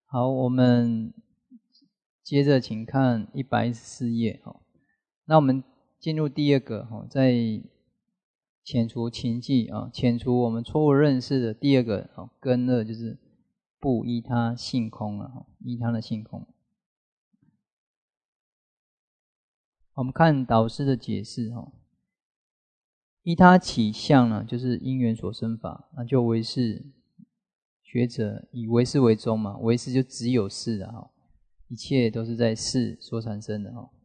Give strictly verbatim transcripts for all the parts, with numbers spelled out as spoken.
好，我们接着请看一百一十四页。那我们进入第二个，在遣除情记啊，遣除我们错误认识的第二个根二，就是不依他性空了，依他的性空。我们看导师的解释，依他起相呢，就是因缘所生法，那就唯识学者以唯识为宗嘛，唯识就只有识啊，一切都是在识所产生的哈。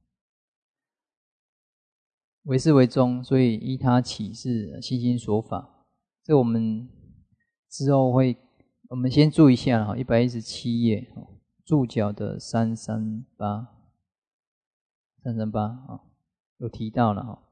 唯识为宗，所以依他起是心心所法。这我们之后会，我们先注意一下哈，一百一十七页注脚的三三八，三三八啊，有提到了哈。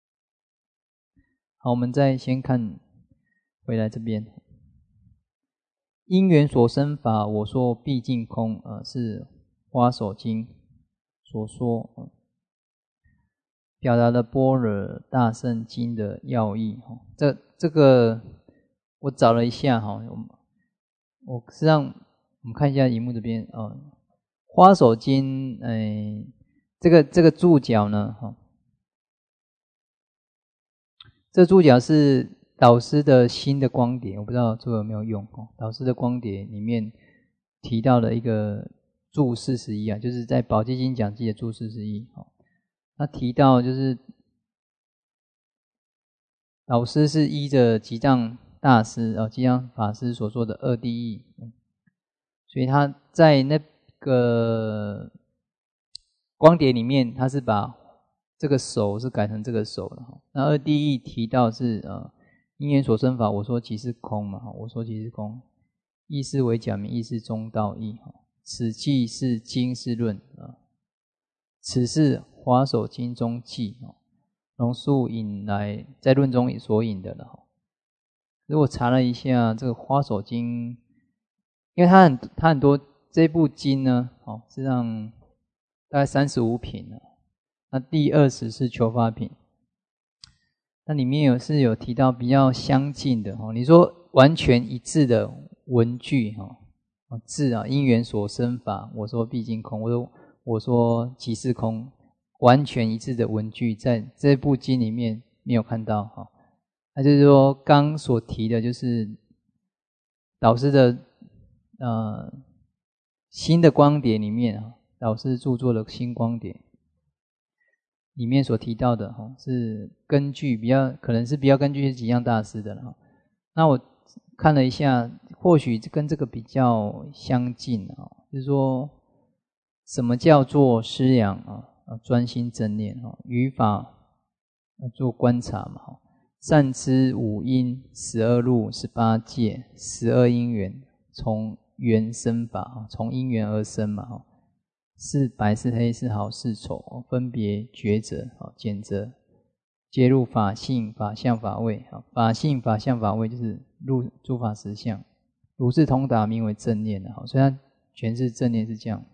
好，我们再先看回来这边。因缘所生法，我说毕竟空，呃，是花手经所说，呃、表达了般若大圣经的要义。这这个我找了一下哈，我实际上我们看一下荧幕这边，呃，花手经，哎、呃，这个这个注脚呢，哈，这注脚是导师的新的光碟，我不知道这个有没有用哦。导师的光碟里面提到的一个注四十一啊，就是在《宝积经讲记》的注四十一。他提到就是导师是依着吉藏大师啊、吉藏法师所说的二谛义，所以他在那个光碟里面，他是把这个手是改成这个手的。那二谛义提到是呃。因缘所生法，我说即是空嘛，我说即是空，意是为假名，意是中道义。此记是经是论，此是华首经中记，龙树引来在论中所引的了。如果查了一下这个华首经，因为它很它很多这部经呢，哦，实际上大概三十五品了，那第二十是求法品。那里面有是有提到比较相近的哦，你说完全一致的文句哈，字啊，因缘所生法，我说毕竟空，我说我说即是空，完全一致的文句在这部经里面没有看到哈。那就是说刚所提的就是导师的呃新的光碟里面啊，导师著作的新光碟里面所提到的是根据比较可能是比较根据是吉藏大师的了。那我看了一下，或许跟这个比较相近，就是说什么叫做施养啊？专心正念，语法做观察嘛，善知五因十二路十八界十二因缘，从缘生法，从因缘而生嘛。是白是黑是好是丑，分别抉择拣择，揭入法性法相法位。法性法相法位就是入诸法实相，如是通达名为正念的。所以它全是正念是这样。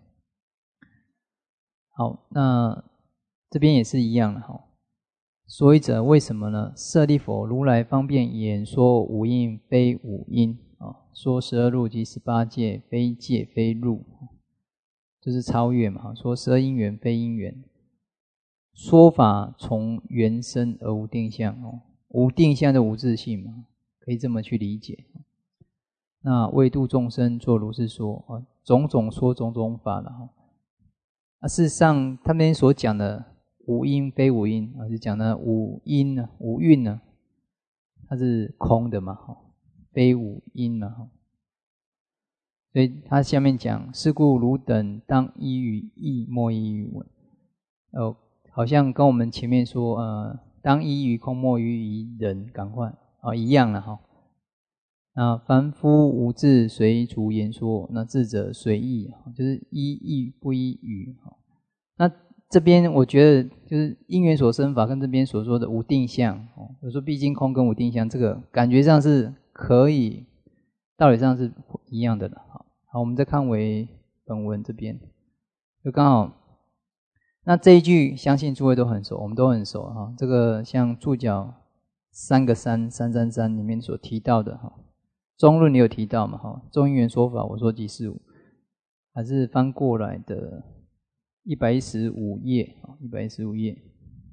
好，那这边也是一样的。所以者为什么呢？舍利弗，如来方便演说五因非五因，说十二路及十八界非界非路，就是超越嘛，说十二因缘非因缘，说法从缘生而无定相，无定相的无自性嘛，可以这么去理解。那为度众生做如是说，种种说种种法了。啊，事实上他们所讲的无因非无因，是讲的无因呢，无蕴呢，它是空的嘛，非无因嘛。所以他下面讲，是故汝等当依于义，莫依于文。呃，好像跟我们前面说，呃，当依于空，莫依于人，赶快啊，一样了哈。那凡夫无智，随逐言说；那智者随意，就是依义不依语。那这边我觉得就是因缘所生法跟这边所说的无定相，有时候毕竟空跟无定相，这个感觉上是可以，道理上是一样的了。好，我们再看为本文这边，就刚好，那这一句相信诸位都很熟，我们都很熟哈。这个像注脚三个三三三三里面所提到的哈，中论也有提到嘛哈，中因缘说法，我说即是无。 还是翻过来的一百一十五页，一百一十五页。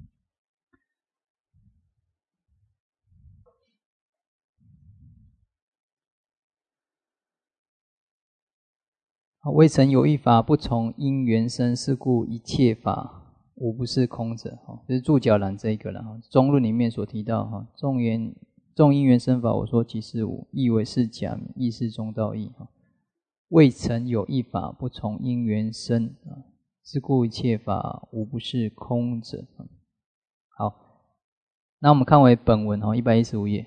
未曾有一法不从因缘生，是故一切法无不是空者。就是注脚栏这一个了。中论里面所提到众缘众因缘生法，我说即是无，亦为是假名，亦是中道义。未曾有一法不从因缘生，是故一切法无不是空者。好，那我们看回本文一百一十五页。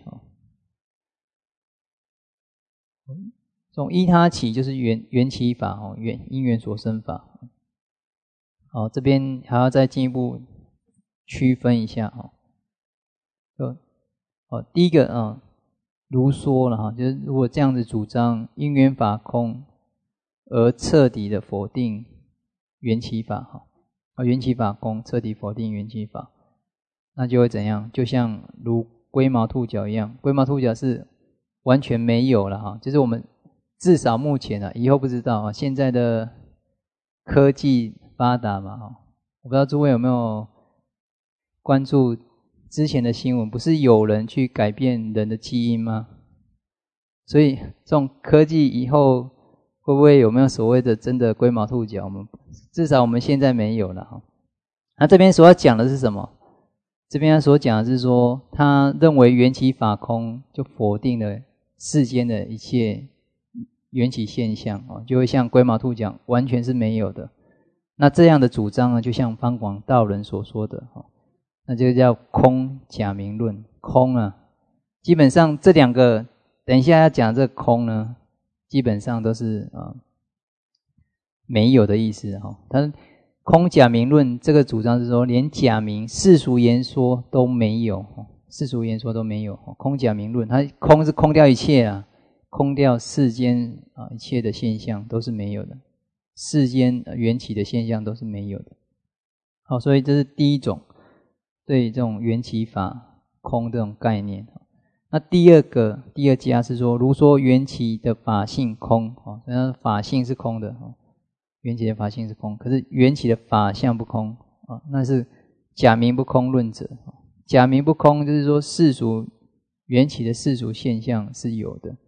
从依他起就是缘缘起法哦，缘因缘所生法。好，这边还要再进一步区分一下哦。就哦，第一个啊，如说了哈，就是如果这样子主张因缘法空，而彻底的否定缘起法哈，啊缘起法空，彻底否定缘起法，那就会怎样？就像如龟毛兔角一样，龟毛兔角是完全没有了哈，就是我们。至少目前啊，以后不知道啊。现在的科技发达嘛，哈，我不知道诸位有没有关注之前的新闻？不是有人去改变人的基因吗？所以这种科技以后会不会有没有所谓的真的龟毛兔角？我们至少我们现在没有了哈。那这边所要讲的是什么？这边所讲的是说，他认为缘起法空，就否定了世间的一切。缘起现象就会像龟毛兔讲，完全是没有的。那这样的主张呢，就像方广道人所说的，那就叫空假名论。空啊，基本上这两个，等一下要讲这个空呢，基本上都是啊没有的意思哈。他空假名论这个主张是说，连假名世俗言说都没有，世俗言说都没有。空假名论，它空是空掉一切啊。空掉世间啊一切的现象都是没有的，世间缘起的现象都是没有的。好，所以这是第一种对这种缘起法空这种概念。那第二个第二家是说，如说缘起的法性空，啊，法性是空的，缘起的法性是空，可是缘起的法相不空啊，那是假名不空论者。假名不空就是说世俗缘起的世俗现象是有的。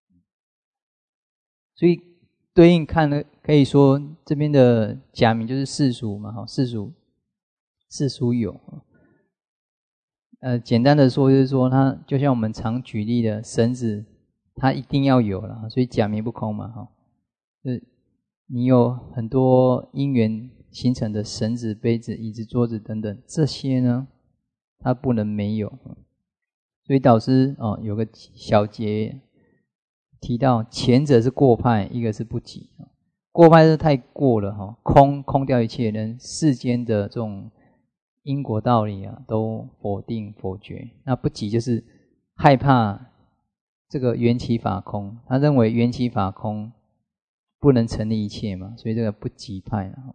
所以对应看呢，可以说这边的假名就是世俗嘛，世俗世俗有。呃，简单的说就是说，它就像我们常举例的绳子，它一定要有了，所以假名不空嘛，哈。就是你有很多因缘形成的绳子、杯子、椅子、桌子等等，这些呢，它不能没有。所以导师哦有个小节。提到前者是过派，一个是不及。过派是太过了哈，空空掉一切人世间的这种因果道理啊，都否定否决。那不及就是害怕这个缘起法空，他认为缘起法空不能成立一切嘛，所以这个不及派了。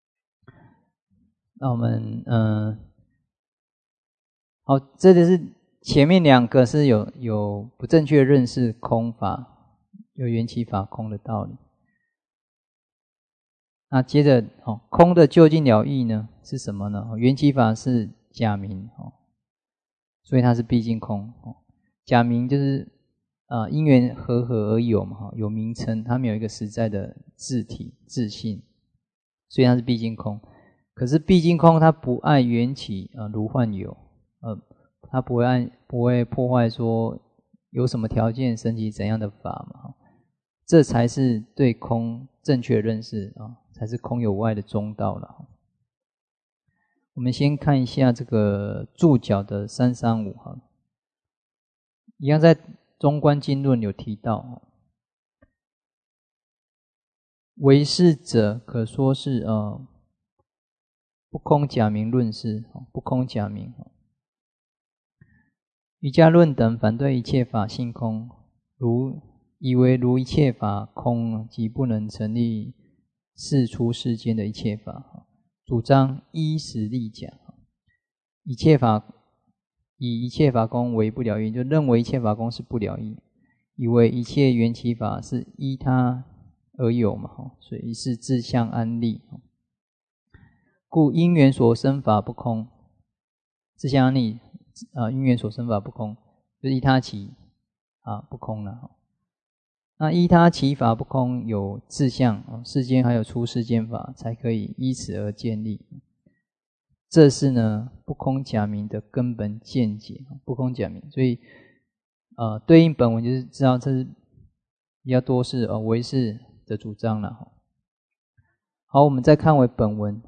那我们嗯、呃，好，这个是。前面两个是有有不正确认识空法，有缘起法空的道理。那接着哦，空的究竟了义呢是什么呢？缘起法是假名哦，所以它是毕竟空哦。假名就是啊因缘和合而有嘛，有名称，它没有一个实在的自体自性，所以它是毕竟空。可是毕竟空它不爱缘起啊，如幻有呃。它不会按不会破坏说有什么条件升起怎样的法嘛，这才是对空正确认识啊，才是空有无碍的中道了。我们先看一下这个注脚的三三五哈，一样在中观经论有提到，唯是者可说是呃不空假名论事，不空假名。瑜伽论等反对一切法性空，如以为如一切法空，即不能成立世出世间的一切法，主张依实力讲，一切法以一切法空为不了义，就认为一切法空是不了义，以为一切缘起法是依他而有嘛，所以是自相安立。故因缘所生法不空，自相安立啊，因缘所生法不空，就是依他起啊不空了。那依他起法不空，有自相，世间还有出世间法，才可以依此而建立。这是呢不空假名的根本见解，不空假名，所以呃对应本文就是知道这是比较多是呃唯识的主张了。好，我们再看回本文。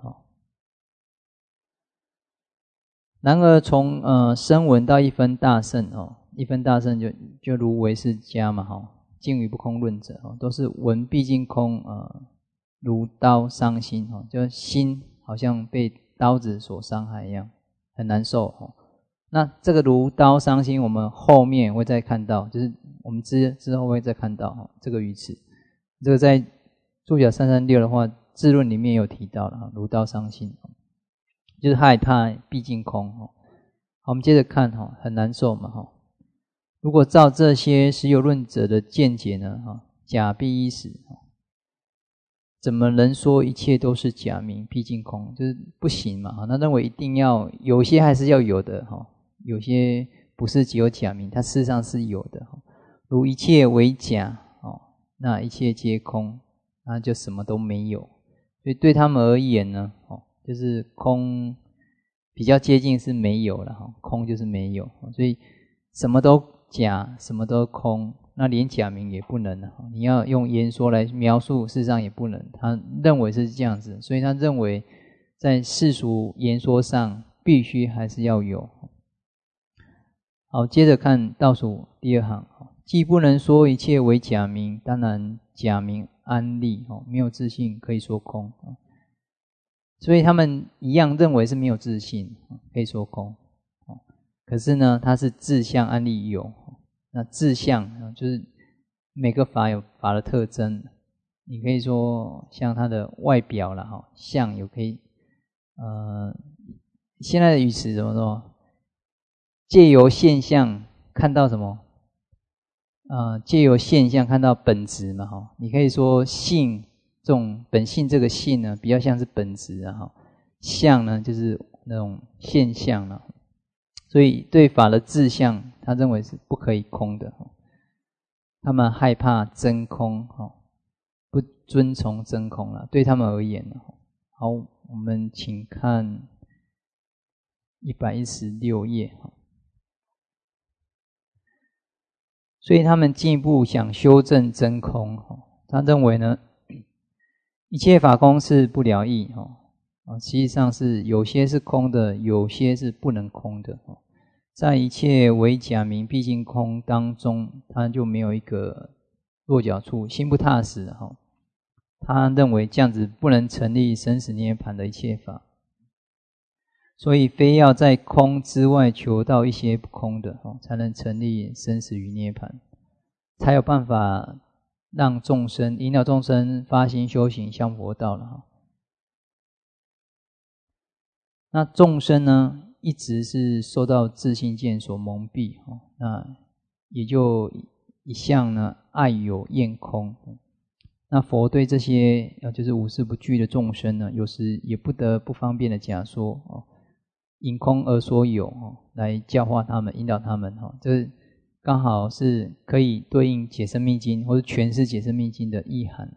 然而从呃声闻到一分大乘哦，一分大乘就就如唯识家嘛哈，尽于不空论者哦，都是闻毕竟空呃如刀伤心哦，就心好像被刀子所伤害一样，很难受哦。那这个如刀伤心，我们后面会再看到，就是我们之之后会再看到哦，这个语词，这个在注脚三三六的话，智论里面有提到了，如刀伤心。就是害怕毕竟空。好，我们接着看，很难受嘛。如果照这些实有论者的见解呢，假必依实，怎么能说一切都是假名毕竟空？就是不行嘛。那认为一定要有些还是要有的，有些不是只有假名，它事实上是有的。如一切为假，那一切皆空，那就什么都没有。所以对他们而言呢，就是空比较接近是没有了，空就是没有，所以什么都假，什么都空，那连假名也不能了。你要用言说来描述，事实上也不能。他认为是这样子，所以他认为在世俗言说上必须还是要有。好，接着看倒数第二行，既不能说一切为假名，当然假名安立，没有自性可以说空。所以他们一样认为是没有自性，可以说空。可是呢，它是自相安立有。那自相就是每个法有法的特征，你可以说像它的外表啦，哈，相有可以，呃，现在的语词怎么说？借由现象看到什么？呃，借由现象看到本质嘛，哈，你可以说性。这种本性这个性呢，比较像是本质啊，相呢就是那种现象了。所以对法的自相，他认为是不可以空的。他们害怕真空，不遵从真空了。对他们而言，好，我们请看一百一十六页。所以他们进一步想修正真空，他认为呢，一切法空是不了义，实际上是有些是空的，有些是不能空的。在一切为假名毕竟空当中，他就没有一个落脚处，心不踏实。他认为这样子不能成立生死涅槃的一切法，所以非要在空之外求到一些不空的，才能成立生死与涅槃，才有办法让众生引导众生发心修行向佛道了。那众生呢，一直是受到自性见所蒙蔽，那也就一向呢爱有厌空。那佛对这些就是五事不具的众生呢，有时也不得不方便的假说，因空而说有，来教化他们，引导他们。这刚好是可以对应解深密经或者诠释解深密经的意涵。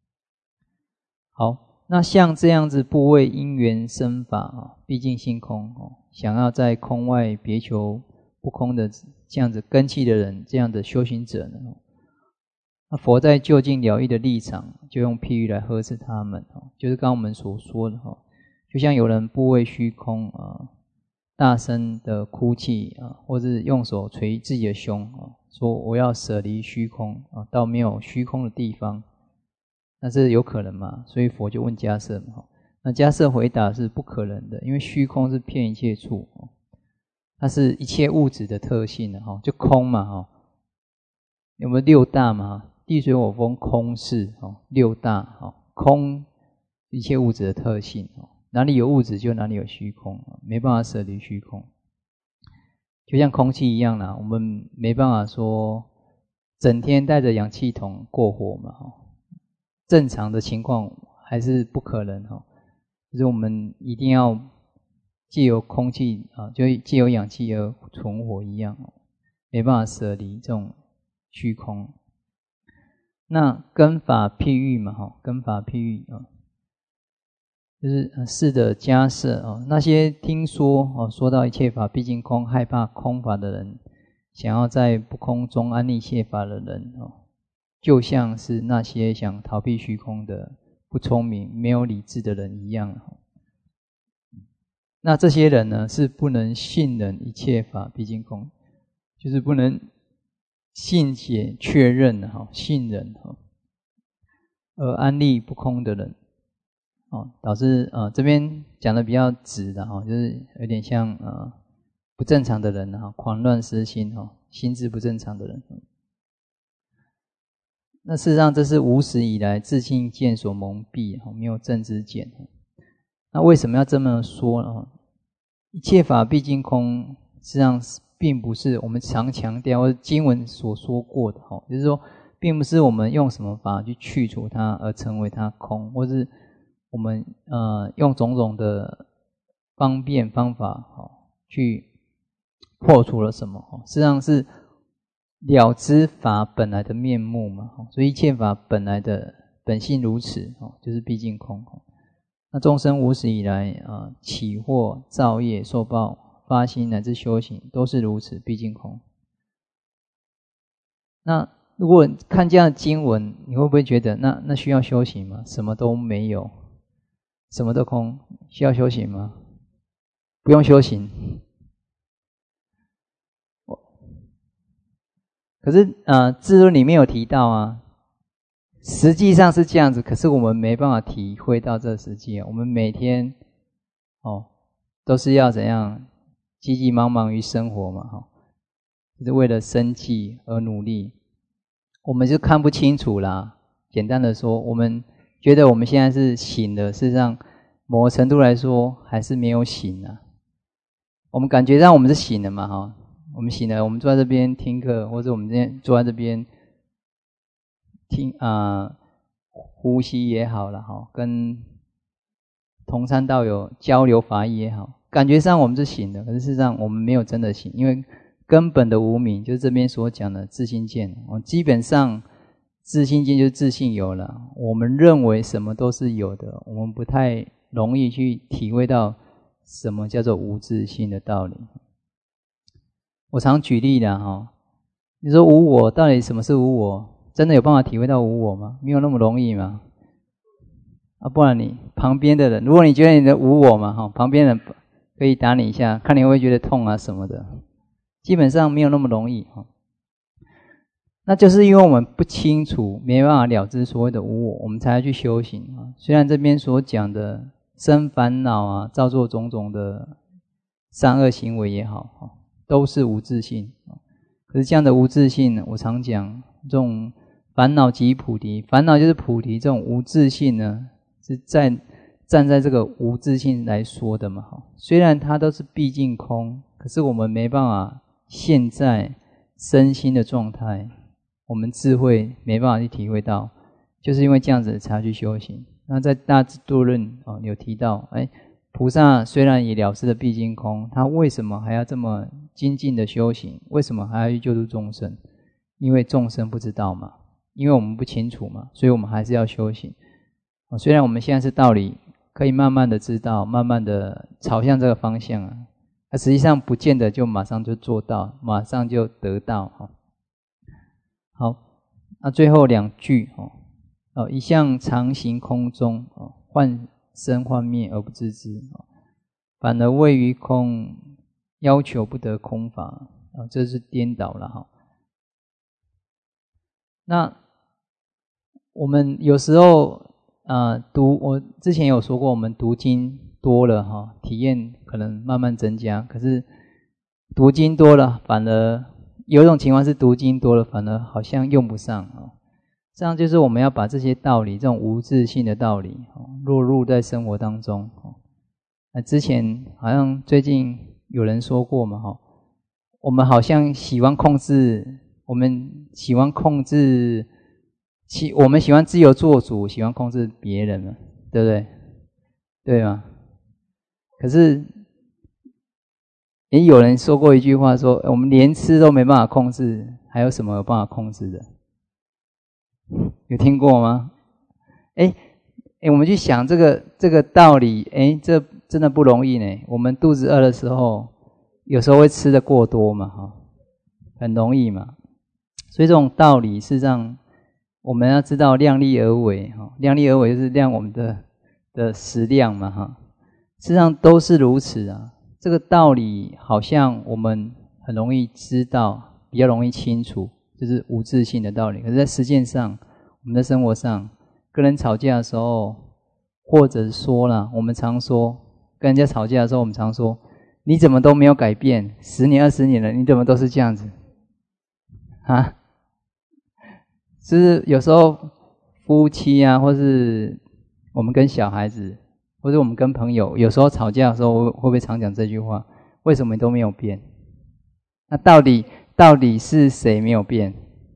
好，那像这样子不为因缘生法，毕竟性空，想要在空外别求不空的这样子根器的人，这样的修行者呢，那佛在究竟了义的立场，就用譬喻来呵斥他们，就是刚刚我们所说的，就像有人不为虚空啊，大声的哭泣啊，或是用手捶自己的胸啊，说我要舍离虚空啊，到没有虚空的地方，那这有可能吗？所以佛就问迦叶嘛，那迦叶回答是不可能的，因为虚空是遍一切处，它是一切物质的特性的哈，就空嘛哈，有没有六大嘛？地水火风空是哦，六大哈，空一切物质的特性哦。哪里有物质就哪里有虚空，没办法舍离虚空，就像空气一样啦，我们没办法说整天带着氧气筒过活嘛， 正常的情况还是不可能哈。就是我们一定要借由空气啊，就借由氧气而存活一样，没办法舍离这种虚空。那根法譬喻嘛，哈，根法譬喻啊，就是是的假设啊，那些听说哦，说到一切法毕竟空，害怕空法的人，想要在不空中安立一切法的人哦，就像是那些想逃避虚空的不聪明、没有理智的人一样。那这些人呢，是不能信任一切法毕竟空，就是不能信解确认哈，信任哈，而安立不空的人，哦，导致呃这边讲的比较直的哈，就是有点像呃不正常的人哈，狂乱失心哈，心智不正常的人。那事实上，这是无始以来自性见所蒙蔽，没有正知见。那为什么要这么说呢？一切法毕竟空，实际上并不是我们常强调或者经文所说过的，就是说，并不是我们用什么法去去除它而成为它空，或是我们呃用种种的方便方法去破除了什么，实际上是了知法本来的面目嘛，所以一切法本来的本性如此，就是毕竟空。那众生无始以来啊，起惑造业受报发心乃至修行都是如此，毕竟空。那如果看这样的经文，你会不会觉得那那需要修行吗？什么都没有，什么都空，需要修行吗？不用修行。可是呃，智论里面有提到啊。实际上是这样子，可是我们没办法体会到这实际。我们每天哦都是要怎样急急忙忙于生活嘛，哈、哦，就是为了生计而努力，我们就看不清楚啦。简单的说，我们觉得我们现在是醒的，事实上某个程度来说还是没有醒啊。我们感觉上我们是醒的嘛，哈、哦，我们醒了，我们坐在这边听课，或者我们今天坐在这边。听啊、呃，呼吸也好了哈，跟同参道友交流法义也好，感觉上我们是醒的，可是事实上我们没有真的醒，因为根本的无明就是这边所讲的自性见。我基本上自性见就是自性有了，我们认为什么都是有的，我们不太容易去体会到什么叫做无自性的道理。我常举例的哈，你说无我，到底什么是无我？真的有办法体会到无我吗？没有那么容易嘛。啊，不然你旁边的人，如果你觉得你的无我嘛，哈，旁边人可以打你一下，看你会不会觉得痛啊什么的。基本上没有那么容易哈。那就是因为我们不清楚，没办法了知所谓的无我，我们才要去修行啊。虽然这边所讲的生烦恼啊，造作种种的善恶行为也好，都是无自性。可是这样的无自性，我常讲这种。烦恼即菩提，烦恼就是菩提。这种无自性呢，是在站在这个无自性来说的嘛。虽然它都是毕竟空，可是我们没办法现在身心的状态，我们智慧没办法去体会到，就是因为这样子才去修行。那在大智度论哦有提到，哎，菩萨虽然也了知了毕竟空，他为什么还要这么精进的修行？为什么还要去救度众生？因为众生不知道嘛。因为我们不清楚嘛，所以我们还是要修行。虽然我们现在是道理，可以慢慢的知道，慢慢的朝向这个方向啊，那实际上不见得就马上就做到，马上就得到。好，那最后两句哦，一向常行空中，幻生幻灭而不自知，反而位于空，要求不得空法，这是颠倒了哈。那我们有时候呃读，我之前有说过，我们读经多了哈，体验可能慢慢增加。可是读经多了，反而有一种情况是读经多了，反而好像用不上啊。这样就是我们要把这些道理，这种无自性的道理，落入在生活当中。那之前好像最近有人说过嘛哈，我们好像喜欢控制，我们喜欢控制。 喜我们喜欢自由做主，喜欢控制别人嘛，对不对？对吗？可是也有人说过一句话说，我们连吃都没办法控制，还有什么有办法控制的？有听过吗？哎哎，我们去想这个这个道理，哎，这真的不容易呢。我们肚子饿的时候，有时候会吃得过多嘛，哈，很容易嘛。所以这种道理，事实上我们要知道量力而为，哈，量力而为就是量我们的的食量嘛，哈。事实上都是如此啊。这个道理好像我们很容易知道，比较容易清楚，就是无自性的道理。可是在实践上，我们的生活上，跟人吵架的时候，或者说啦，我们常说跟人家吵架的时候，我们常说你怎么都没有改变，十年二十年了，你怎么都是这样子啊？就是有时候夫妻啊，或是我们跟小孩子，或者我们跟朋友，有时候吵架的时候，会不会常讲这句话？为什么你都没有变？那到底到底是谁没有变？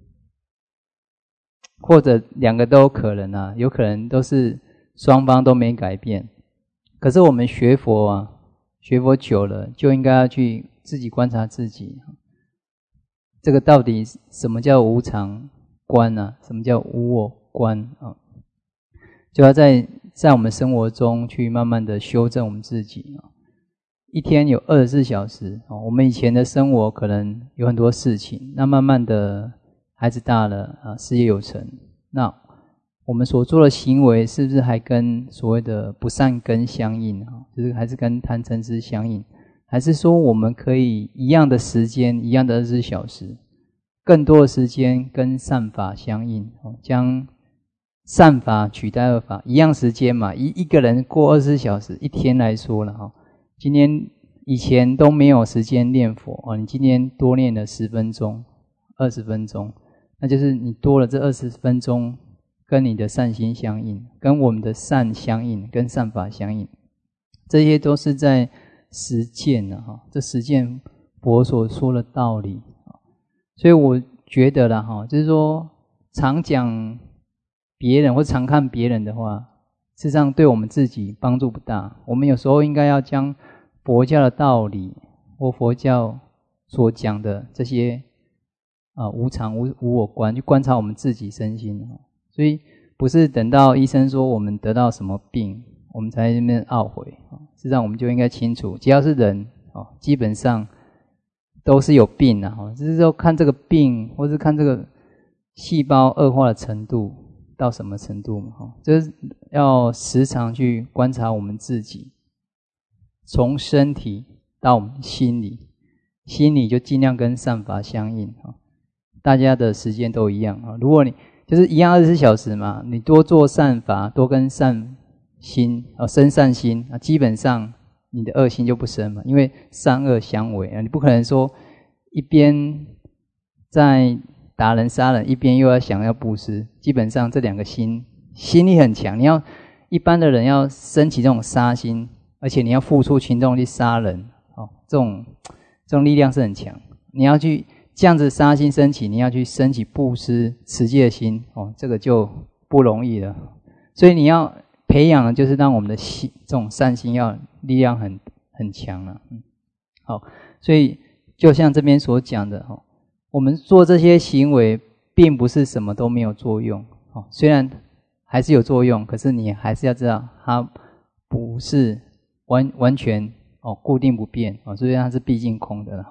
或者两个都有可能啊，有可能都是双方都没改变。可是我们学佛啊，学佛久了，就应该要去自己观察自己。这个到底什么叫无常观啊？什么叫无我观啊？就要在在我们生活中去慢慢的修正我们自己啊。一天有二十四小时，我们以前的生活可能有很多事情，那慢慢的孩子大了啊，事业有成，那我们所做的行为是不是还跟所谓的不善根相应啊？就是还是跟贪嗔痴相应，还是说我们可以一样的时间，一样的二十四小时，更多的时间跟善法相应，将善法取代恶法，一样时间嘛，一一个人过二十四小时，一天来说了哈，今天以前都没有时间念佛哦，你今天多念了十分钟、二十分钟，那就是你多了这二十分钟，跟你的善心相应，跟我们的善相应，跟善法相应，这些都是在实践的哈，这实践佛所说的道理。所以我觉得啦哈，就是说常讲别人或常看别人的话，事实上对我们自己帮助不大。我们有时候应该要将佛教的道理或佛教所讲的这些啊无常无无我观，去观察我们自己身心。所以不是等到医生说我们得到什么病，我们才在那边懊悔。事实上我们就应该清楚，只要是人基本上都是有病的，只是说看这个病或是看这个细胞恶化的程度到什么程度嘛，就是要时常去观察我们自己，从身体到我们心理，心理就尽量跟善法相应。大家的时间都一样，如果你就是一样二十四小时嘛，你多做善法，多跟善心生善心，基本上你的恶心就不生嘛，因为善恶相违啊，你不可能说一边在打人杀人，一边又要想要布施，基本上这两个心心力很强。你要一般的人要升起这种杀心，而且你要付出行动去杀人，哦，这种这种力量是很强。你要去这样子杀心升起，你要去升起布施持戒的心，哦，这个就不容易了。所以你要培养的就是让我们的心这种善心要力量很很强了。嗯，好，所以就像这边所讲的哈。我们做这些行为并不是什么都没有作用，虽然还是有作用，可是你还是要知道它不是完完全固定不变，所以它是毕竟空的。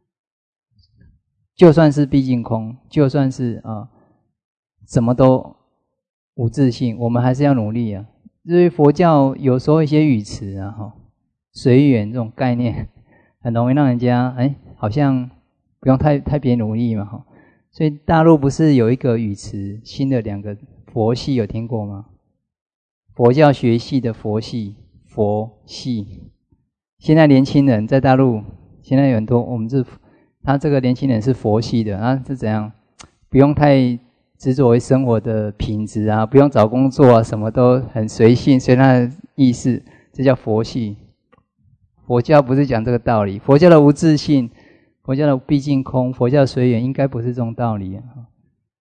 就算是毕竟空，就算是啊什么都无自性，我们还是要努力啊。因为佛教有时候一些语词啊，随缘这种概念很容易让人家哎好像不用太太别努力嘛，哈，所以大陆不是有一个语词，新的两个佛系有听过吗？佛教学系的佛系，佛系。现在年轻人在大陆，现在有很多我们是，他这个年轻人是佛系的，他是怎样？不用太执着于生活的品质啊，不用找工作啊，什么都很随性，随他的意思，这叫佛系。佛教不是讲这个道理，佛教的无自性。佛教的毕竟空，佛教的随缘应该不是这种道理啊。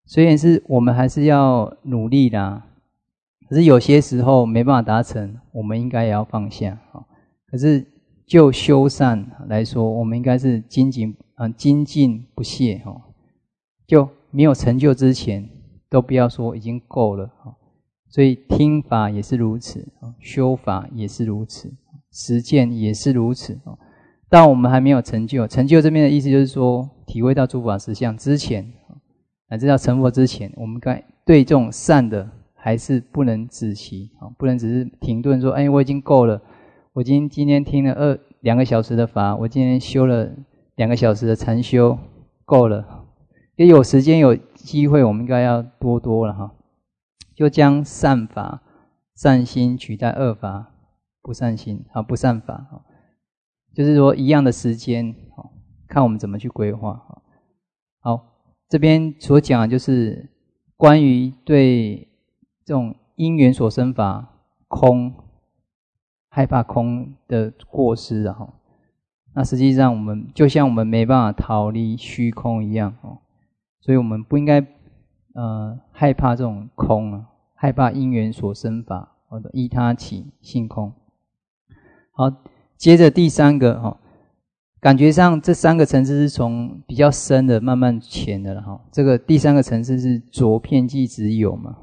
虽然是我们还是要努力啦，可是有些时候没办法达成，我们应该也要放下。可是就修善来说，我们应该是精进啊，精进不懈哈。就没有成就之前，都不要说已经够了。所以听法也是如此，修法也是如此，实践也是如此。但我们还没有成就，成就这边的意思就是说，体会到诸法实相之前，乃至到成佛之前，我们该对这种善的还是不能止息，不能只是停顿说，哎，我已经够了，我今天今天听了二两个小时的法，我今天修了两个小时的禅修，够了。也有时间有机会，我们应该要多多了哈，就将善法、善心取代恶法、不善心啊、不善法，就是说一样的时间，看我们怎么去规划。好。这边所讲的就是关于对这种因缘所生法空害怕空的过失啊。那实际上我们就像我们没办法逃离虚空一样，所以我们不应该呃害怕这种空啊，害怕因缘所生法，依他起性空。好，接着第三个哈。感觉上这三个层次是从比较深的慢慢浅的了哈。这个第三个层次是着遍计执有嘛。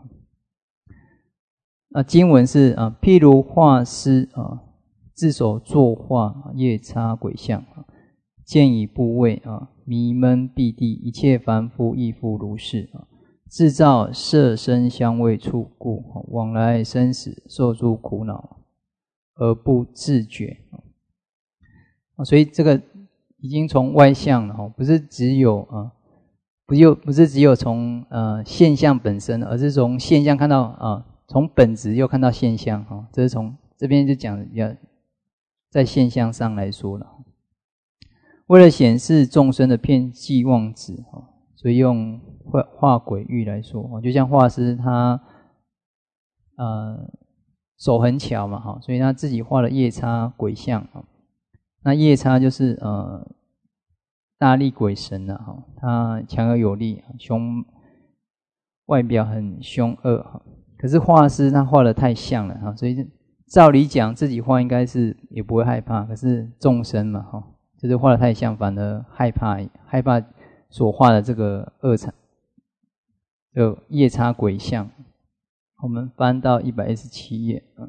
啊，经文是啊，譬如画师啊，自手作画，夜叉鬼相，见以部位啊，迷闷蔽地，一切凡夫亦复如是啊。制造色声香味触故，往来生死，受诸苦恼，而不自觉。所以这个已经从外相了，不是只有啊，不就不是只有从呃现象本身，而是从现象看到啊，从本质又看到现象哈。这是从这边就讲比较在现象上来说了。为了显示众生的遍计妄执，所以用画画鬼喻来说，就像画师他呃手很巧嘛哈，所以他自己画了夜叉鬼相。那夜叉就是呃大力鬼神啊，哈，他强而有力，凶，外表很凶恶哈。可是画师他画的太像了哈，所以照理讲自己画应该是也不会害怕，可是众生嘛哈，就是画的太像，反而害怕害怕所画的这个恶场，就夜叉鬼相。我们翻到一百一十七页啊。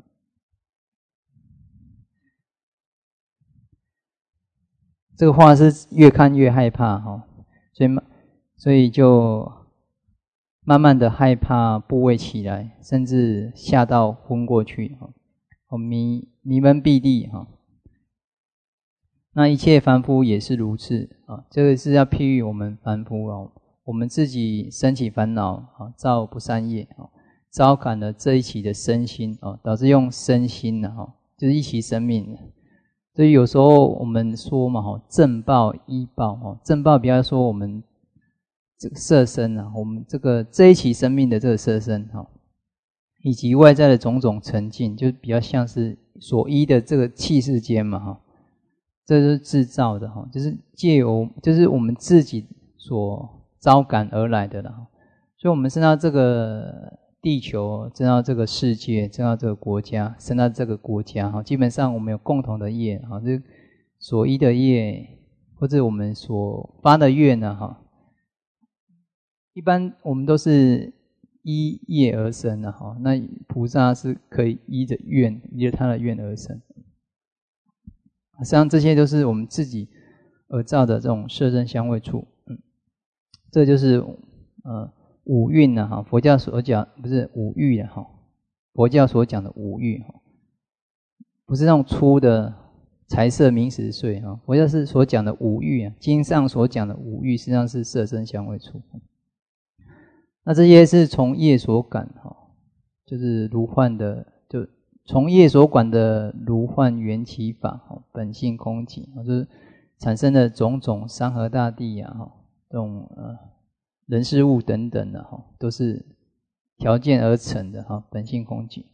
这个画是越看越害怕哈，所以所以就慢慢的害怕部位起来，甚至吓到昏过去哈，迷迷闷蔽地哈。那一切凡夫也是如此啊，这个是要譬喻我们凡夫哦，我们自己生起烦恼啊，造不善业啊，招感了这一期的身心啊，导致用身心呢哈，就是一期生命。所以有时候我们说嘛哈，正报依报哈，正报不要说我们这个色身啊，我们这个这一期生命的这个色身哈，以及外在的种种沉静，就比较像是所依的这个气世间嘛哈，这是制造的哈，就是借由就是我们自己所招感而来的啦。所以我们生到这个地球，生到这个世界，生到这个国家，生到这个国家哈，基本上我们有共同的业哈，就是所依的业，或者我们所发的愿呢哈。一般我们都是依业而生的哈，那菩萨是可以依着愿，依着他的愿而生。实际上这些都是我们自己而造的这种色声香味触，嗯，这就是呃五蕴啊哈，佛教所讲不是五欲啊哈，佛教所讲的五欲哈，不是那种粗的财色名食睡哈，佛教是所讲的五欲啊，经上所讲的五欲实际上是色声香味触。那这些是从业所感哈，就是如幻的，就从业所感的如幻缘起法哈，本性空寂，就是产生的种种山河大地啊哈，这种呃人事物等等的哈，都是条件而成的哈，本性空寂。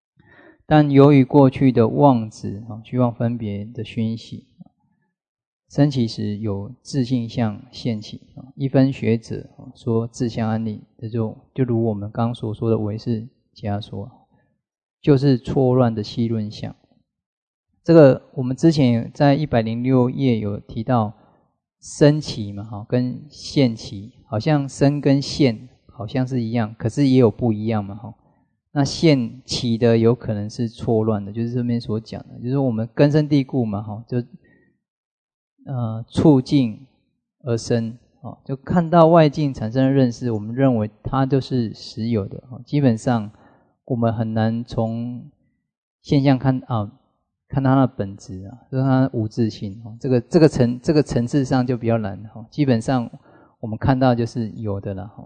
但由于过去的妄执啊、虚妄分别的熏习， 生起时有自性相现起，一分学者说自相安立，这就就如我们刚刚所说的唯识假说，就是错乱的细论相。这个我们之前在一百零六页有提到生起嘛，跟现起，好像生跟现好像是一样，可是也有不一样嘛。那现起的有可能是错乱的，就是这边所讲的，就是我们根深蒂固嘛，就呃触境而生，就看到外境产生的认识，我们认为它就是实有的，基本上我们很难从现象看啊看它的本质啊，就是它无自性，这个这个层这个层次上就比较难，基本上我们看到就是有的了。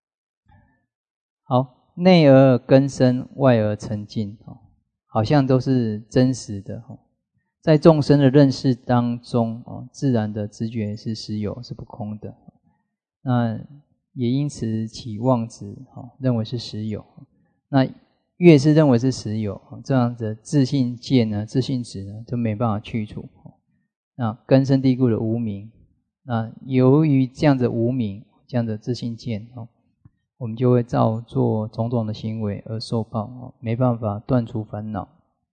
好，内而根生，外而成境，好像都是真实的。在众生的认识当中，自然的知觉是实有，是不空的。那也因此起妄执，认为是实有。那越是认为是实有，这样子自性见呢、自性执呢，就没办法去除。那根深蒂固的无明，那由于这样的无明，这样的自性见，我们就会造作种种的行为而受报，没办法断除烦恼。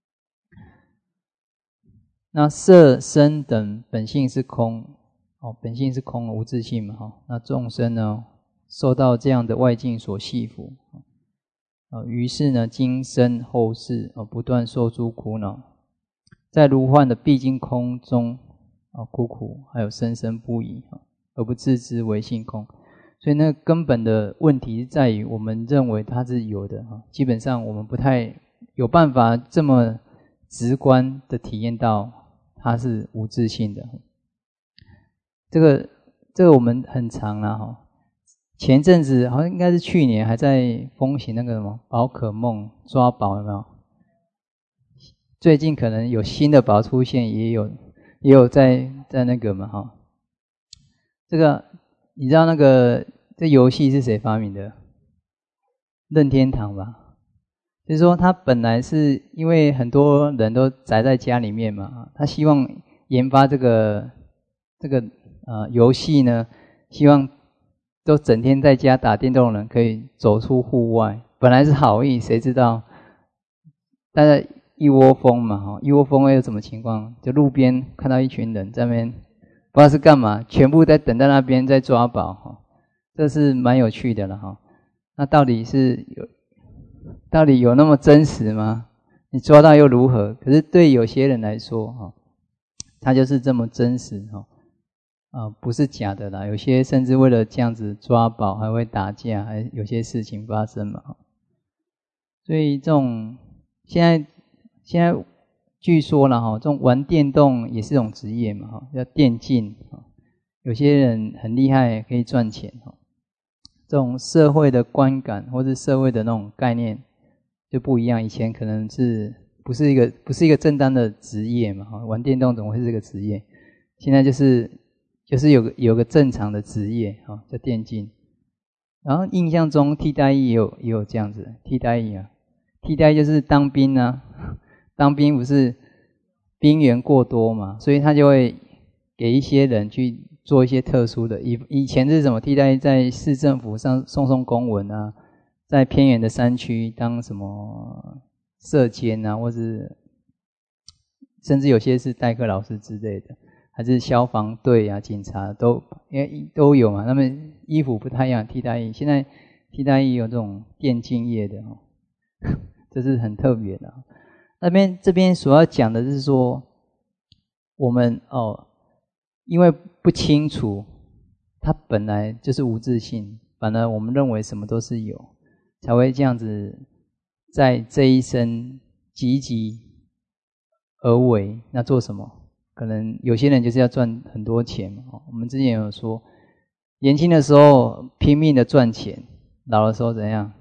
那色身等本性是空，本性是空，无自性嘛。那众生呢，受到这样的外境所系缚，于是呢，今生后世不断受诸苦恼，在如幻的毕竟空中苦苦，还有生生不已，而不自知为性空。所以那根本的问题是在于我们认为它是有的，基本上我们不太有办法这么直观的体验到它是无自性的。这个这个我们很常啦哈，前阵子好像应该是去年还在风行那个什么宝可梦抓宝，有没有？最近可能有新的宝出现，也有也有在在那个嘛哈。这个你知道那个这游戏是谁发明的？任天堂吧。就是说他本来是因为很多人都宅在家里面嘛，他希望研发这个这个呃游戏呢，希望都整天在家打电动的人可以走出户外。本来是好意，谁知道大家一窝蜂嘛，一窝蜂会有什么情况？就路边看到一群人在那边不知道是干嘛，全部在等在那边在抓宝，这是蛮有趣的了哈。那到底是有到底有那么真实吗？你抓到又如何？可是对有些人来说，它就是这么真实，啊，不是假的啦。有些甚至为了这样子抓宝，还会打架，还有些事情发生嘛。所以这种现在现在据说啦哈，这种玩电动也是一种职业嘛哈，叫电竞。有些人很厉害，可以赚钱哈。这种社会的观感或是社会的那种概念就不一样。以前可能是不是一个不是一个正当的职业嘛哈，玩电动怎么会是个职业？现在就是就是有个有个正常的职业哈，叫电竞。然后印象中替代役也有也有这样子替代役啊，替代役就是当兵啊，当兵不是兵源过多嘛，所以他就会给一些人去做一些特殊的。以以前是什么替代役，在市政府上送送公文啊，在偏远的山区当什么社监啊，或是甚至有些是代课老师之类的，还是消防队啊、警察都因为都有嘛。他们衣服不太一样，替代役现在替代役有这种电竞业的哦，这是很特别的。那边这边所要讲的是说，我们哦，因为不清楚它本来就是无自性，反而我们认为什么都是有，才会这样子在这一生积极而为。那做什么？可能有些人就是要赚很多钱嘛。我们之前有说，年轻的时候拼命的赚钱，老的时候怎样？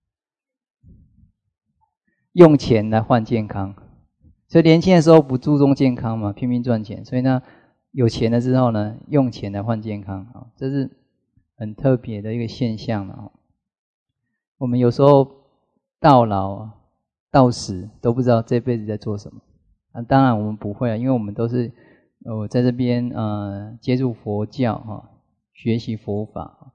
用钱来换健康。所以年轻的时候不注重健康嘛，拼命赚钱，所以呢有钱了之后呢，用钱来换健康，这是很特别的一个现象了。我们有时候到老到死都不知道这辈子在做什么。啊、当然我们不会啊，因为我们都是呃，我在这边呃接触佛教哈、哦，学习佛法。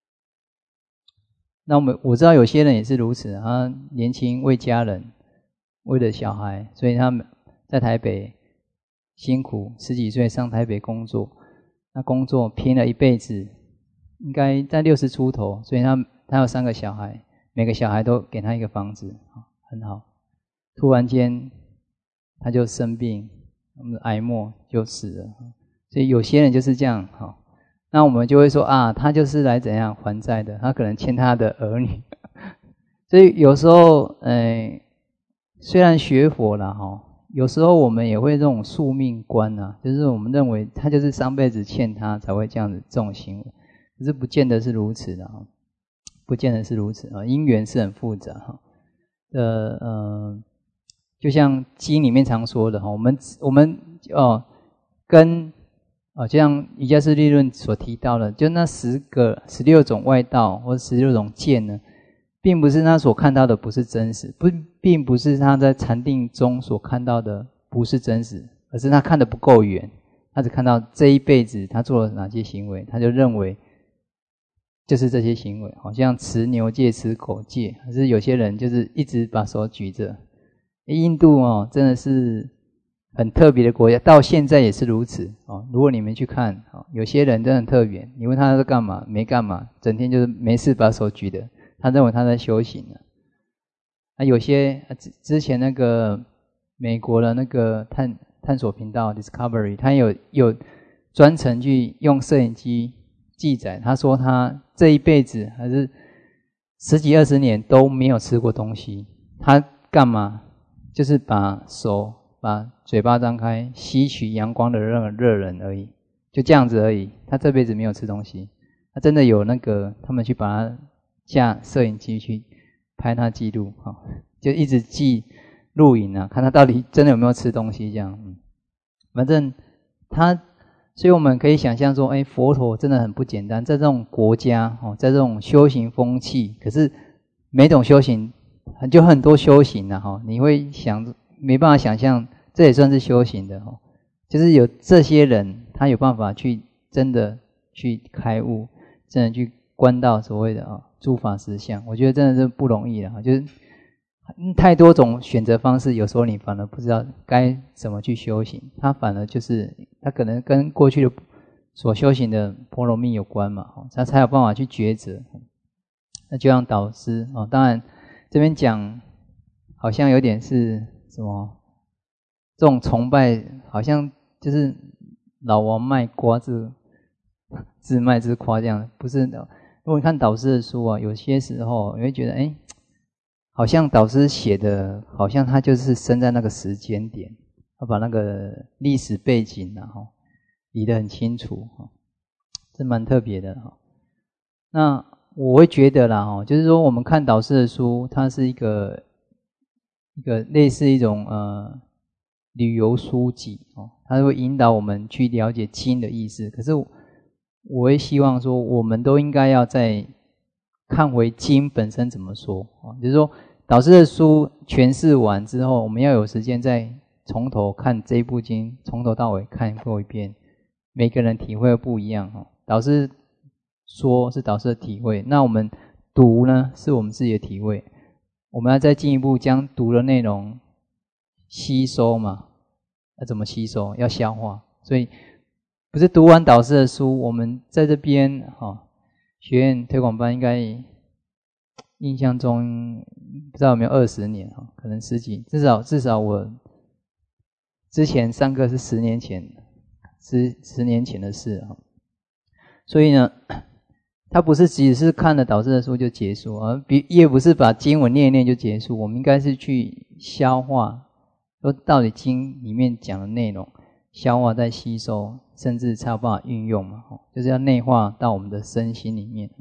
那我们我知道有些人也是如此，他年轻为家人，为了小孩，所以他们在台北辛苦，十几岁上台北工作，那工作拼了一辈子，应该在六十出头，所以他他有三个小孩，每个小孩都给他一个房子，很好。突然间他就生病，癌末就死了。所以有些人就是这样，哈。那我们就会说啊，他就是来怎样还债的，他可能欠他的儿女。所以有时候，呃，虽然学佛了哈，有时候我们也会这种宿命观啊，就是我们认为他就是上辈子欠他才会这样子这种行为，可是不见得是如此的哈，不见得是如此啊，因缘是很复杂哈。呃呃，就像经里面常说的哈，我们我们哦跟。哦，就像瑜伽师利论所提到的，就那十个、十六种外道或十六种见呢，并不是他所看到的不是真实，不，并不是他在禅定中所看到的不是真实，而是他看得不够远，他只看到这一辈子他做了哪些行为，他就认为就是这些行为，好像持牛戒、持狗戒，可是有些人就是一直把手举着。印度哦，真的是很特别的国家，到现在也是如此哦。如果你们去看，哦，有些人真的很特别，你问他在干嘛，没干嘛，整天就是没事把手举的，他认为他在修行呢。啊，有些之之前那个美国的那个探探索频道 Discovery， 他有有专程去用摄影机记载，他说他这一辈子还是十几二十年都没有吃过东西，他干嘛？就是把手。把嘴巴张开，吸取阳光的热热能而已，就这样子而已。他这辈子没有吃东西，他真的有那个他们去把他架摄影机去拍他记录，哈，就一直记录影啊，看他到底真的有没有吃东西这样。嗯，反正他，所以我们可以想象说，哎，佛陀真的很不简单，在这种国家哦，在这种修行风气，可是每种修行就很多修行啊，哈，你会想没办法想象。这也算是修行的哦，就是有这些人，他有办法去真的去开悟，真的去观到所谓的啊诸法实相。我觉得真的是不容易了，就是太多种选择方式，有时候你反而不知道该怎么去修行。他反而就是他可能跟过去的所修行的波罗蜜有关嘛，他才有办法去抉择。那就像导师哦，当然这边讲好像有点是什么？这种崇拜好像就是老王卖瓜自自卖自夸这样，不是的。如果你看导师的书啊，有些时候你会觉得，哎，好像导师写的，好像他就是生在那个时间点，他把那个历史背景啊，哈，理得很清楚，哈，这蛮特别的哈。那我会觉得啦，哈，就是说我们看导师的书，它是一个一个类似一种呃。旅游书籍哦，它会引导我们去了解经的意思。可是我会希望说，我们都应该要再看回经本身怎么说啊，就是说导师的书诠释完之后，我们要有时间再从头看这部经，从头到尾看过一遍。每个人体会不一样哈，导师说是导师的体会，那我们读呢是我们自己的体会。我们要再进一步将读的内容吸收嘛，要怎么吸收？要消化。所以不是读完导师的书，我们在这边哈、哦、学院推广班应该印象中不知道有没有二十年哈，可能十几，至少至少我之前上课是十年前，十十年前的事哈。所以呢，他不是只是看了导师的书就结束，而也不是把经文念一念就结束，我们应该是去消化。说到底经里面讲的内容，消化再吸收，甚至才有办法运用嘛，就是要内化到我们的身心里面。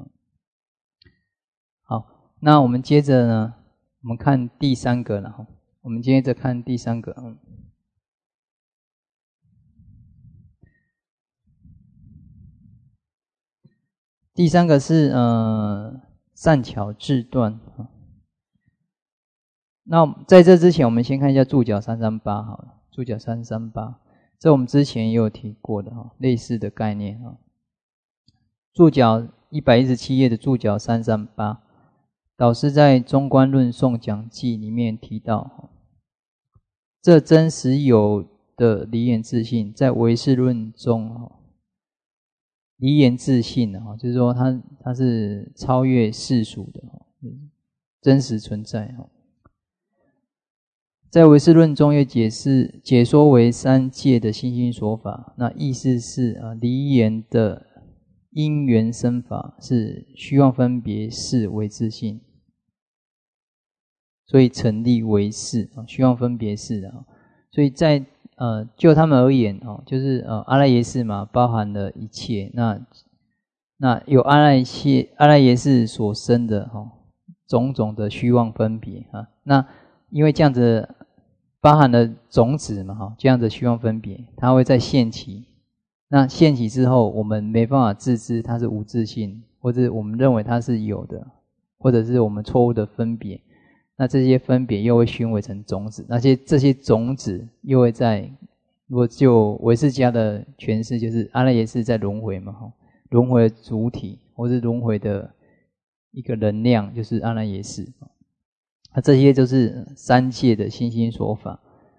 好，那我们接着呢，我们看第三个了。我们接着看第三个。第三个是呃善巧智断。那在这之前，我们先看一下注脚三三八好了。注脚三三八， 这我们之前也有提过的哈，类似的概念哈。注脚一百一十七页的注脚三三八，导师在《中观论颂讲记》里面提到，这真实有的离言自性，在唯识论中，离言自性就是说它它是超越世俗的，真实存在。在唯识论中也解释解说为三界的心心所法，那意思是啊，离言的因缘生法是虚妄分别识为自性，所以成立为识啊，虚妄分别识啊。所以在呃就他们而言哦，就是呃阿赖耶识嘛，包含了一切。那那有阿赖耶阿赖耶识所生的哈、哦、种种的虚妄分别啊，那因为这样子包含了种子嘛哈，这样的虚妄分别，它会在现起。那现起之后，我们没办法自知它是无自性，或者我们认为它是有的，或者是我们错误的分别。那这些分别又会熏为成种子，那些这些种子又会在，如果就唯识家的诠释，就是阿赖耶识在轮回嘛哈，轮回的主体或是轮回的一个能量，就是阿赖耶识。那这些就是三界的心心所法。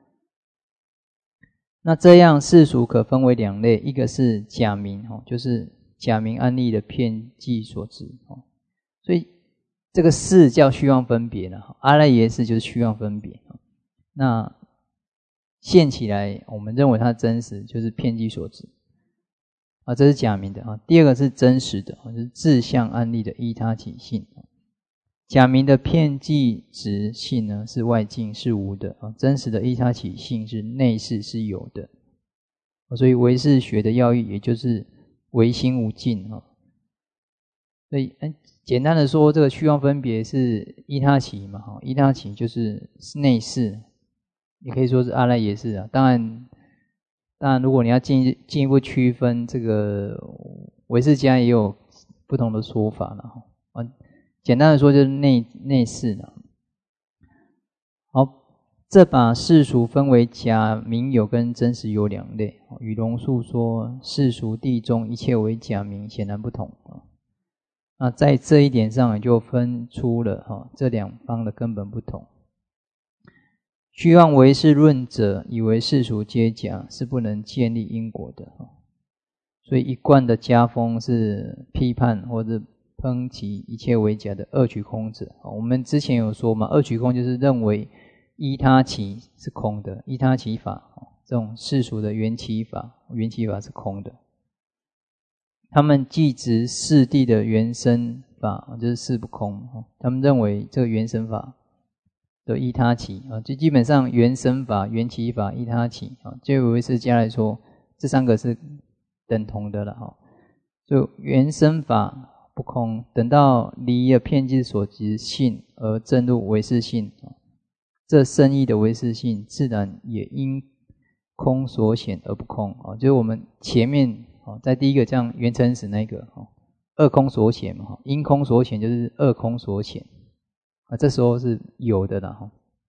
那这样世俗可分为两类，一个是假名，就是假名安立的遍计所知，所以这个识叫虚妄分别了，阿赖耶识就是虚妄分别。那现起来我们认为它真实就是遍计所知啊，这是假名的啊。第二个是真实的，就是自相安立的依他起性。假名的遍计执性呢是外境是无的啊，真实的依他起性是内视是有的，所以唯识学的要义也就是唯心无尽啊。所以简单的说，这个虚妄分别是依他起嘛，哈，依他起就是内视，也可以说是阿赖耶识啊。当然，当然如果你要进进一步区分，这个唯识家也有不同的说法了哈。啊，简单的说就是内内视了。好，这把世俗分为假名有跟真实有两类。与龙树说世俗谛中一切为假名显然不同啊。那在这一点上就分出了哈这两方的根本不同。虚妄唯识论者以为世俗皆假，是不能建立因果的，所以一贯的家风是批判或者抨击一切为假的二取空者。我们之前有说嘛，二取空就是认为依他起是空的，依他起法这种世俗的缘起法，缘起法是空的。他们既执四谛的原生法，就是四不空，他们认为这个原生法的依他起啊，就基本上原生法、缘起法、依他起啊，对唯识家来说，这三个是等同的了哈。就原生法不空，等到离了遍计所执性而证入唯识性，这深义的唯识性自然也因空所显而不空啊，就是我们前面。在第一个这样缘成实那个二空所显嘛，因空所显就是二空所显啊，这时候是有的啦。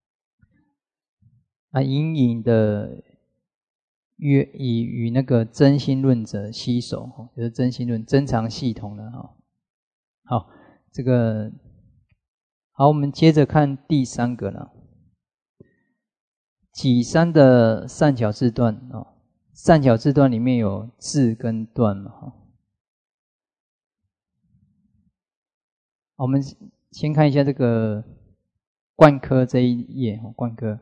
啊，隐隐的约以与那个真心论者携手，就是真心论真常系统的哈。好，这个好，我们接着看第三个了。己三的善巧自断啊。善巧自断里面有自跟断嘛，我们先看一下这个贯科这一页，贯科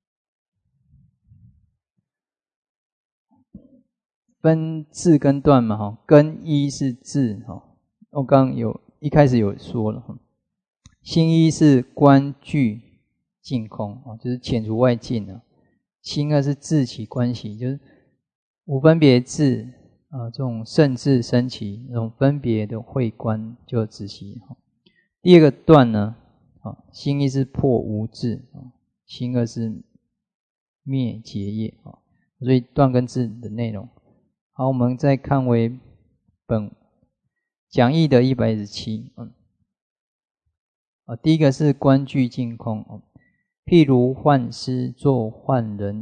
分自跟断嘛，根一是自，我刚刚有一开始有说了，心一是观具净空，就是遣除外境啊。心二是自起观习，就是无分别智啊，这种圣智升起，这种分别的慧观就止息。第二个断呢，啊，心一是破无智，心二是灭结业啊，所以断跟智的内容。好，我们再看为本讲义的一百一十七，嗯，啊，第一个是观具净空，譬如幻师作幻人矣，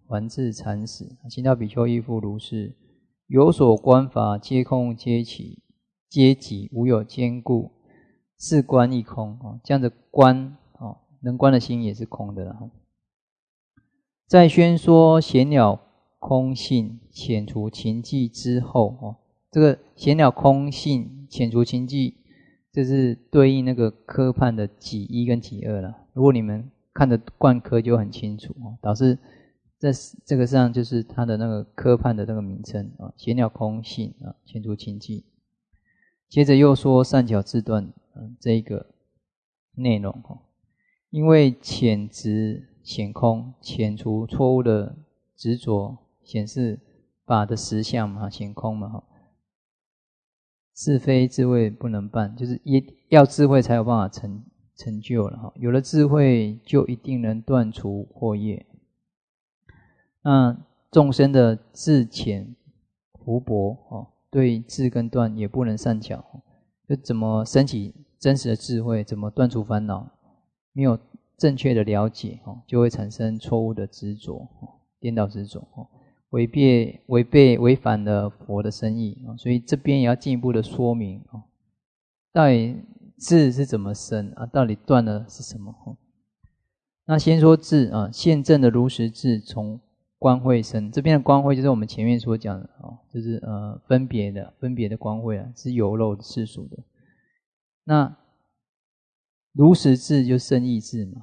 还至禅始。行道比丘亦复如是，有所观法，皆空皆起，皆己，无有坚固，是观亦空。这样的观，能观的心也是空的了。在宣说闲了空性，遣除情迹之后，这个闲了空性，遣除情迹，这是对应那个科判的己一跟己二了。如果你们看的贯科就很清楚，导致这这个上就是它的那个科判的那个名称啊，闲了空性啊，遣除情迹。接着又说善巧自断这一个内容，因为遣执显空，遣除错误的执着，显示法的实相嘛，显空嘛，是非智慧不能办，就是要智慧才有办法成成就了。有了智慧，就一定能断除惑业。那众生的智浅福薄，对智跟断也不能善巧，就怎么升起真实的智慧，怎么断除烦恼，没有正确的了解，就会产生错误的执着，颠倒执着，违背违背违反了佛的深意。所以这边也要进一步的说明，到底智是怎么生啊？到底断了是什么？那先说智啊，现证的如实智从观慧生。这边的观慧就是我们前面所讲的，就是呃分别的分别的观慧啊，是有漏的世俗的。那如实智就生意智嘛，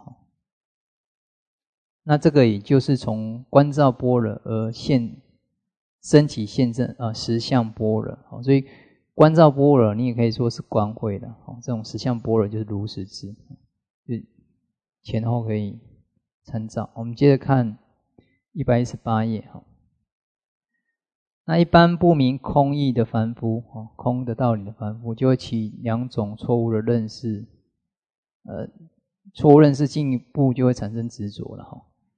那这个也就是从观照般若而现升起现证啊实相般若。所以观照般若你也可以说是观慧的，这种实相般若就是如实智，就前后可以参照。我们接着看一百一十八页。那一般不明空义的凡夫，空的道理的凡夫，就会起两种错误的认识，呃，错误认识进一步就会产生执着了。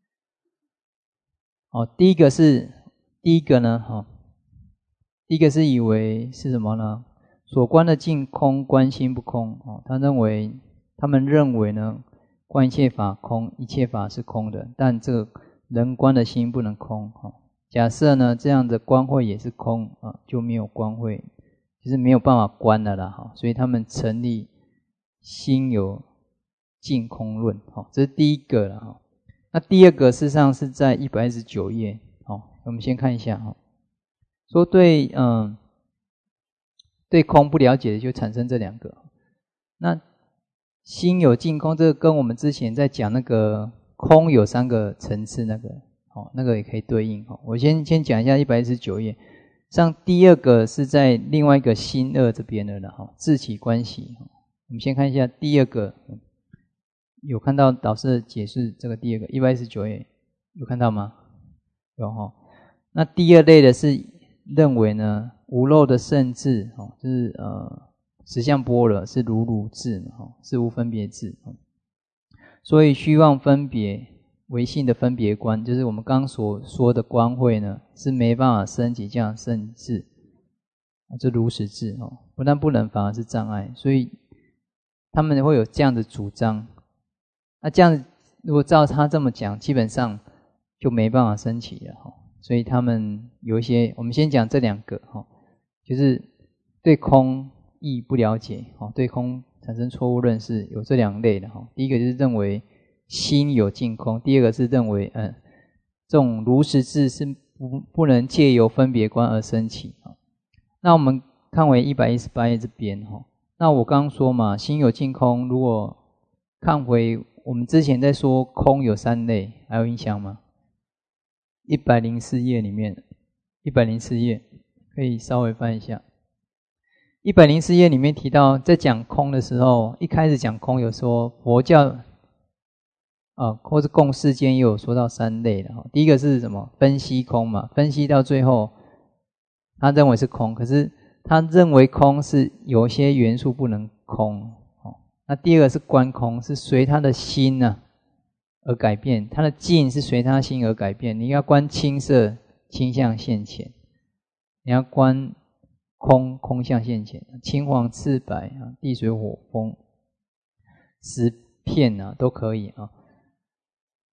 哦，第一个是第一个呢，哈，第一个是以为是什么呢？所观的境空，观心不空。哦，他认为，他们认为呢，观一切法空，一切法是空的，但这个人观的心不能空。哈，假设呢，这样的观慧也是空啊，就没有观慧，就是没有办法观了啦。哈，所以他们成立心有净空论。哈，这是第一个了。哈。那第二个事实上是在一百一十九页，好，我们先看一下哈，说对，嗯，对空不了解的就产生这两个。那心有净空，这个跟我们之前在讲那个空有三个层次那个，哦，那个也可以对应。我先先讲一下一百一十九页，像第二个是在另外一个心二这边的了哈，自起关系。我们先看一下第二个。有看到导师的解释这个第二个一百一十九页有看到吗？有哈。那第二类的是认为呢，无漏的圣智，就是呃实相般若是如如智，是无分别智，所以虚妄分别唯性的分别观，就是我们刚刚所说的观慧呢，是没办法升起这样圣智，这如实智，不但不能，反而是障碍，所以他们会有这样的主张。那这样如果照他这么讲，基本上就没办法升起了。所以他们有一些，我们先讲这两个，就是对空义不了解，对空产生错误认识，有这两类的。第一个就是认为心有净空，第二个是认为嗯，这种如实智是不不能借由分别观而升起。那我们看回一百一十八页这边，那我刚刚说嘛，心有净空，如果看回我们之前在说空有三类，还有印象吗？一百零四页里面，一百零四页可以稍微翻一下。一百零四页里面提到，在讲空的时候，一开始讲空有说佛教啊，或是共世间也有说到三类的。第一个是什么？分析空嘛，分析到最后，他认为是空，可是他认为空是有些元素不能空。那第二个是观空，是随他的心呢、啊、而改变，他的境是随他心而改变。你要观青色，青相现前；你要观空，空相现前。青黄赤白啊，地水火风，十片啊都可以啊。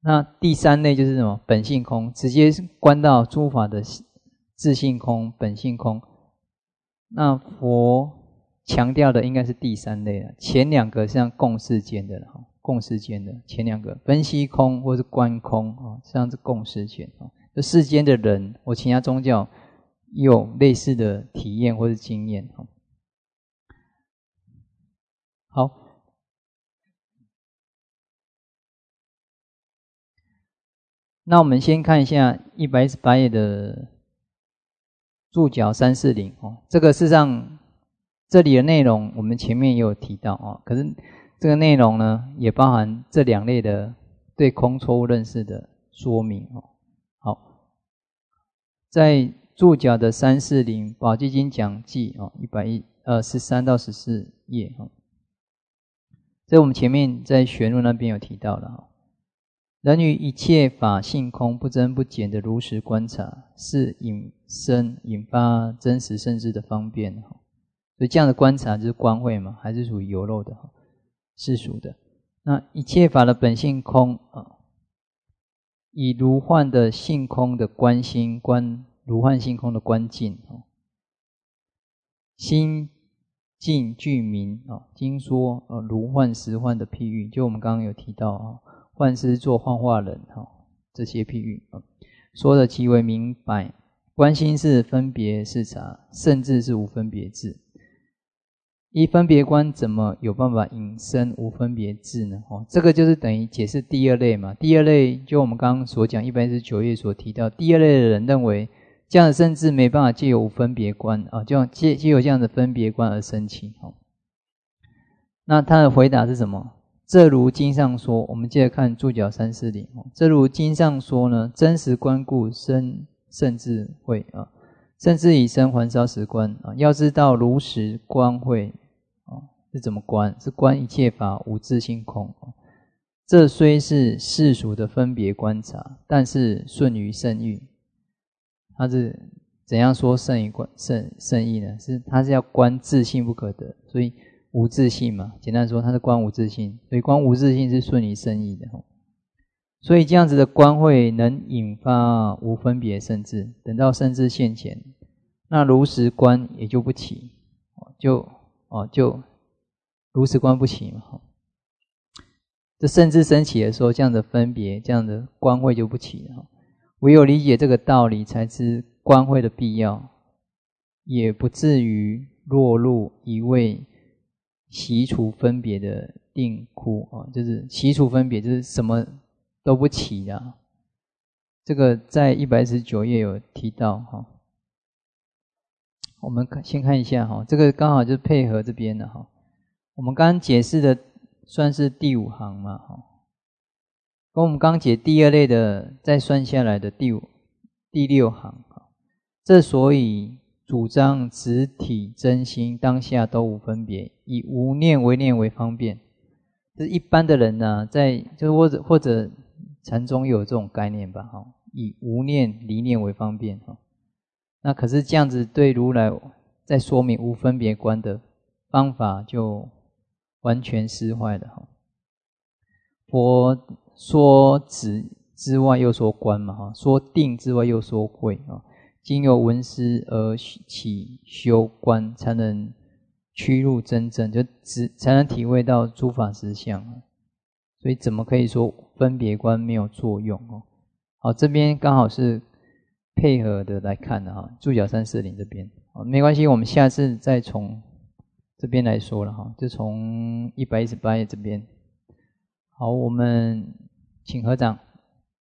那第三类就是什么？本性空，直接观到诸法的自性空、本性空。那佛强调的应该是第三类了，前两个像共世间的了，共世间的前两个分析空或是观空啊，像是共世间啊，就世间的人或其他宗教有类似的体验或是经验。好。那我们先看一下一百一十八页的注脚三四零哦，这个事实上这里的内容我们前面也有提到哦，可是这个内容呢也包含这两类的对空错误认识的说明哦。好，在注脚的三四零宝积经讲记哦，一百一呃十三到十四页哦，这我们前面在玄论那边有提到了哈。人于一切法性空不增不减的如实观察，是引生引发真实圣智的方便。所以这样的观察就是观慧嘛，还是属于有漏的，世俗的。那一切法的本性空啊，以如幻的性空的观心，观如幻性空的观境，心境具名啊，经说呃如幻实幻的譬喻，就我们刚刚有提到啊。幻师做幻化人哈，这些譬喻说的极为明白。观心是分别视察，甚至是无分别智。依分别观怎么有办法引生无分别智呢？哦，这个就是等于解释第二类嘛。第二类就我们刚刚所讲一百一十九页所提到，第二类的人认为这样的甚至没办法藉由无分别观啊，就借借由这样的分别观而生起。那他的回答是什么？这如经上说，我们接着看注脚三四零。这如经上说呢，真实观故生甚至慧啊，甚至以生还烧实观啊。要知道如实观慧啊是怎么观？是观一切法无自性空。这虽是世俗的分别观察，但是顺于圣义。它是怎样说圣义观圣圣义呢？是它是要观自性不可得，所以。无自性嘛，简单说它是观无自性，所以观无自性是顺于圣义的。所以这样子的观慧能引发无分别圣智，等到圣智现前，那如实观也就不起，就哦就如实观不起嘛。这圣智升起的时候，这样的分别，这样的观慧就不起了。唯有理解这个道理，才知观慧的必要，也不至于落入一味习除分别的定窟啊，就是习除分别，就是什么都不起啦。这个在一百一十九页有提到哈。我们先看一下哈，这个刚好就配合这边的哈。我们刚刚解释的算是第五行嘛哈，跟我们刚解第二类的再算下来的第五第六行哈。这所以主张直体真心当下都无分别，以无念为念为方便。就是一般的人呢、啊，在就是或者或者禅宗有这种概念吧，哈，以无念离念为方便哈。那可是这样子对如来在说明无分别观的方法就完全失坏了哈。佛说止之外又说观嘛哈，说定之外又说慧啊。经由闻思而起修观，才能趋入真正，就只才能体会到诸法实相。所以怎么可以说分别观没有作用哦？好，这边刚好是配合的来看的哈，注脚三四零这边，没关系，我们下次再从这边来说了哈，就从一百一十八页这边。好，我们请合掌。